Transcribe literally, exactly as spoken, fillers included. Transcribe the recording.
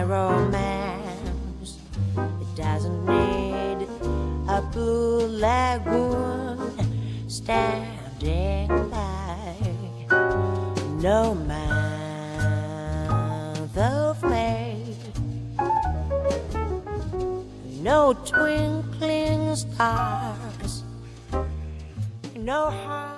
romance. It doesn't need a blue lagoon standing by. No month of May, no twinkling stars, no heart.